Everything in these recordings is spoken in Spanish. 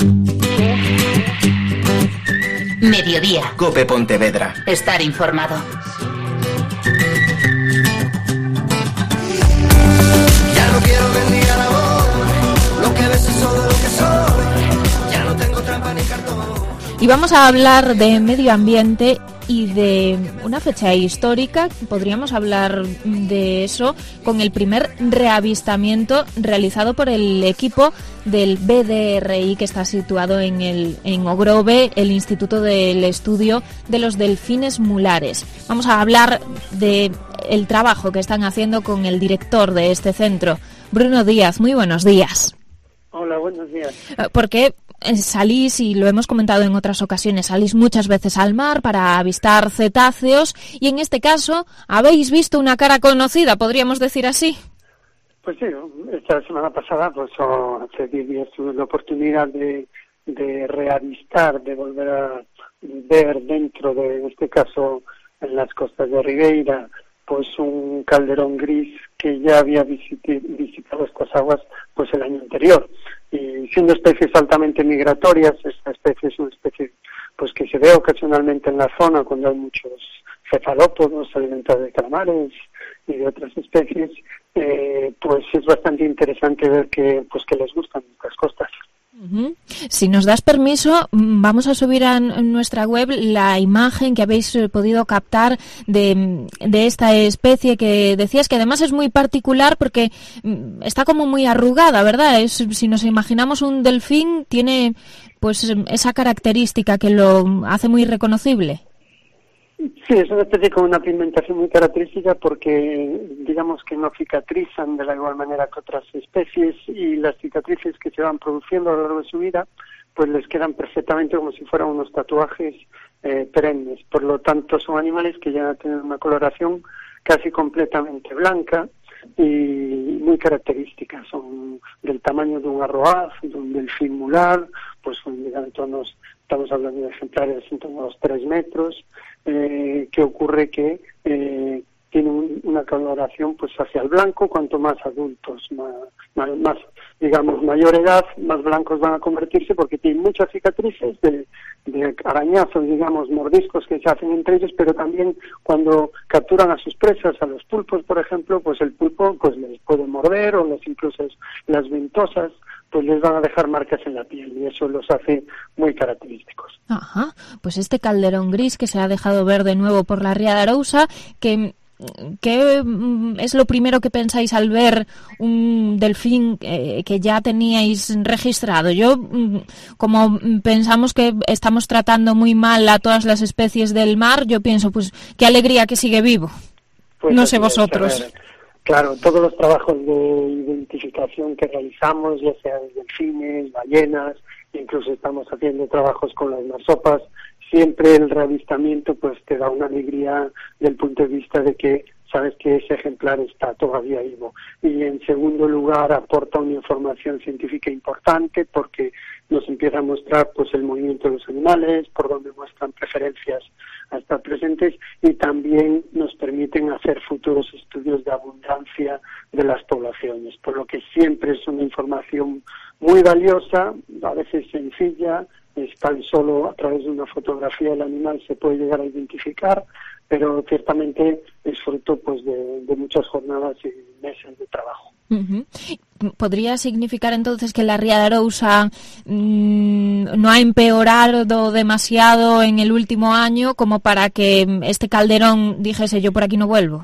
Mediodía. COPE Pontevedra. Estar informado. Ya no quiero mendigar amor, lo que ves es solo lo que soy. Ya no tengo trampa ni cartón. Y vamos a hablar de medio ambiente y de una fecha histórica. Podríamos hablar de eso con el primer reavistamiento realizado por el equipo del BDRI, que está situado en Ogrove, el Instituto del Estudio de los Delfines Mulares. Vamos a hablar de el trabajo que están haciendo con el director de este centro, Bruno Díaz. Muy buenos días. Hola, buenos días. Porque salís, y lo hemos comentado en otras ocasiones, salís muchas veces al mar para avistar cetáceos, y en este caso habéis visto una cara conocida, podríamos decir así. Pues sí, esta semana pasada, pues hace 10 días tuve la oportunidad de reavistar, de volver a ver dentro de, en este caso, en las costas de Ribeira, pues un calderón gris que ya había visitado estas aguas pues el año anterior. Y siendo especies altamente migratorias, esta especie es una especie pues que se ve ocasionalmente en la zona cuando hay muchos cefalópodos, se alimenta de calamares y de otras especies, pues es bastante interesante ver que les gustan estas costas. Uh-huh. Si nos das permiso, vamos a subir a nuestra web la imagen que habéis podido captar de esta especie que decías, que además es muy particular porque está como muy arrugada, ¿verdad? Si nos imaginamos un delfín, tiene pues esa característica que lo hace muy reconocible. Sí, es una especie con una pigmentación muy característica porque digamos que no cicatrizan de la igual manera que otras especies, y las cicatrices que se van produciendo a lo largo de su vida pues les quedan perfectamente como si fueran unos tatuajes perennes. Por lo tanto son animales que ya tienen una coloración casi completamente blanca y muy características. Son del tamaño de un arroaz, de un delfín mular, pues estamos hablando de ejemplares en torno a los 3 metros, que ocurre que tienen una coloración pues hacia el blanco. Cuanto más adultos, más digamos mayor edad, más blancos van a convertirse, porque tienen muchas cicatrices de arañazos, digamos, mordiscos que se hacen entre ellos, pero también cuando capturan a sus presas, a los pulpos, por ejemplo, pues el pulpo pues les puede morder, o incluso las ventosas pues les van a dejar marcas en la piel, y eso los hace muy característicos. Ajá, pues este calderón gris que se ha dejado ver de nuevo por la Ría de Arousa, ¿qué es lo primero que pensáis al ver un delfín que ya teníais registrado? Como pensamos que estamos tratando muy mal a todas las especies del mar, yo pienso, pues qué alegría que sigue vivo. Pues no sé vosotros. Claro, todos los trabajos de identificación que realizamos, ya sea de delfines, ballenas, incluso estamos haciendo trabajos con las marsopas, siempre el reavistamiento pues te da una alegría del punto de vista de que sabes que ese ejemplar está todavía vivo. Y en segundo lugar aporta una información científica importante porque nos empieza a mostrar pues el movimiento de los animales, por donde muestran preferencias a estar presentes, y también nos permiten hacer futuros estudios de abundancia de las poblaciones, por lo que siempre es una información muy valiosa, a veces sencilla, es tan solo a través de una fotografía del animal se puede llegar a identificar, pero ciertamente es fruto pues de muchas jornadas y meses de trabajo. Uh-huh. ¿Podría significar entonces que la Ría de Arousa no ha empeorado demasiado en el último año como para que este calderón dijese yo por aquí no vuelvo?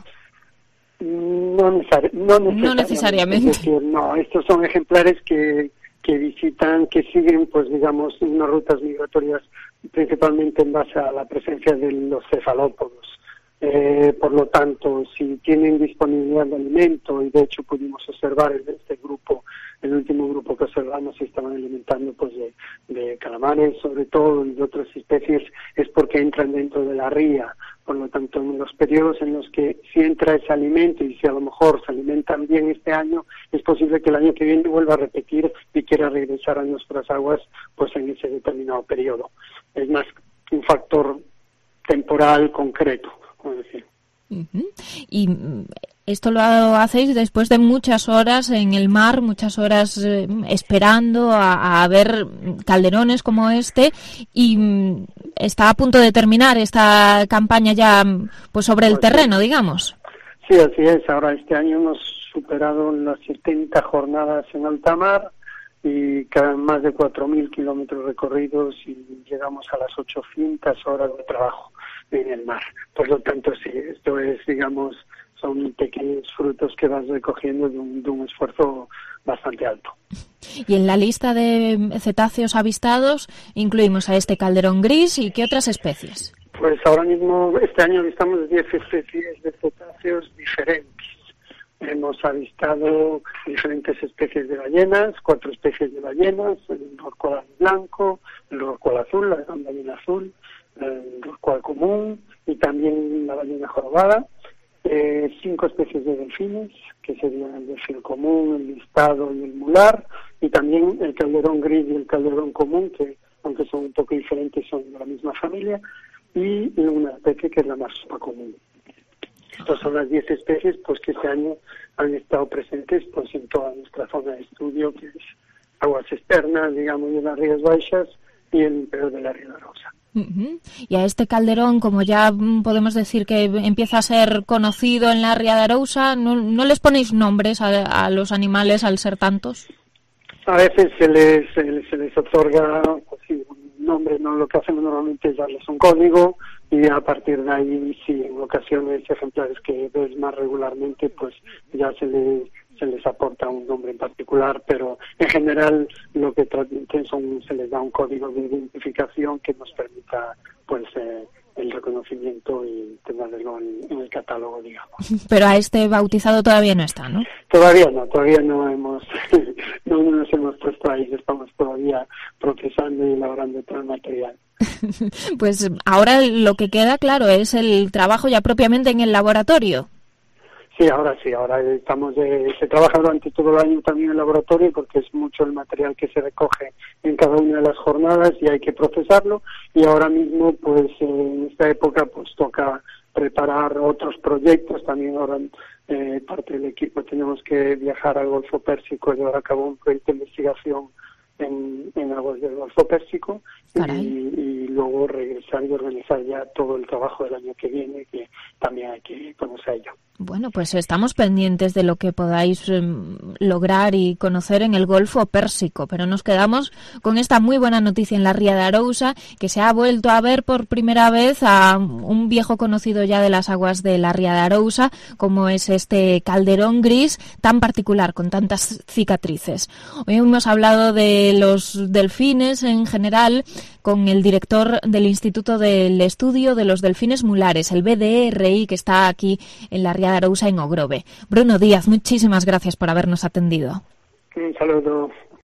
No necesariamente. Es decir, no, estos son ejemplares que visitan, que siguen, pues digamos, unas rutas migratorias principalmente en base a la presencia de los cefalópodos. Por lo tanto, si tienen disponibilidad de alimento, y de hecho pudimos observar en este grupo, el último grupo que observamos, se estaban alimentando pues de calamares, sobre todo, y de otras especies, es porque entran dentro de la ría. Por lo tanto, en los periodos en los que si entra ese alimento y si a lo mejor se alimentan bien este año, es posible que el año que viene vuelva a repetir y quiera regresar a nuestras aguas pues en ese determinado periodo. Es más un factor temporal concreto, como decir. Y esto lo hacéis después de muchas horas en el mar, muchas horas esperando a ver calderones como este, y está a punto de terminar esta campaña ya pues sobre el terreno, digamos. Sí, así es. Ahora este año hemos superado las 70 jornadas en alta mar y más de 4.000 kilómetros recorridos y llegamos a las 800 horas de trabajo en el mar. Por lo tanto, sí, esto es, digamos, son pequeños frutos que vas recogiendo de un esfuerzo bastante alto. Y en la lista de cetáceos avistados incluimos a este calderón gris y ¿qué otras especies? Pues ahora mismo, este año avistamos 10 especies de cetáceos diferentes. Hemos avistado diferentes especies de ballenas, 4 especies de ballenas, el rorcual blanco, el rorcual azul, la gran ballena azul, el rorcual común y también la ballena jorobada, 5 especies de delfines, que serían el delfín común, el listado y el mular, y también el calderón gris y el calderón común, que aunque son un poco diferentes son de la misma familia, y una especie que es la marsupa común. Estas son las 10 especies pues que este año han estado presentes pues en toda nuestra zona de estudio, que es aguas externas, digamos, de las Rías Baixas y el interior de la Ría de Arousa. Y a este calderón, como ya podemos decir que empieza a ser conocido en la Ría de Arousa, ¿no les ponéis nombres a los animales al ser tantos? A veces se les otorga pues, sí, un nombre, no, lo que hacemos normalmente es darles un código y a partir de ahí, sí, en ocasiones ejemplares que ves más regularmente, pues ya se les aporta un nombre en particular, pero en general lo que transmiten se les da un código de identificación que nos permita pues el reconocimiento y tenerlo en el catálogo, digamos. Pero a este bautizado todavía no está, ¿no? Todavía no hemos no nos hemos puesto ahí, estamos todavía procesando y elaborando todo el material. Pues ahora lo que queda, claro, es el trabajo ya propiamente en el laboratorio. Sí, ahora se trabaja durante todo el año también en el laboratorio porque es mucho el material que se recoge en cada una de las jornadas y hay que procesarlo, y ahora mismo pues en esta época pues toca preparar otros proyectos. También ahora parte del equipo tenemos que viajar al Golfo Pérsico y llevar a cabo un proyecto de investigación en aguas del Golfo Pérsico y luego regresar y organizar ya todo el trabajo del año que viene, que también hay que conocer ello. Bueno, pues estamos pendientes de lo que podáis lograr y conocer en el Golfo Pérsico, pero nos quedamos con esta muy buena noticia en la Ría de Arousa, que se ha vuelto a ver por primera vez a un viejo conocido ya de las aguas de la Ría de Arousa, como es este calderón gris tan particular, con tantas cicatrices. Hoy hemos hablado de los delfines en general con el director del Instituto del Estudio de los Delfines Mulares, el BDRI, que está aquí en la Ría de Arousa en Ogrove. Bruno Díaz, muchísimas gracias por habernos atendido. Un saludo.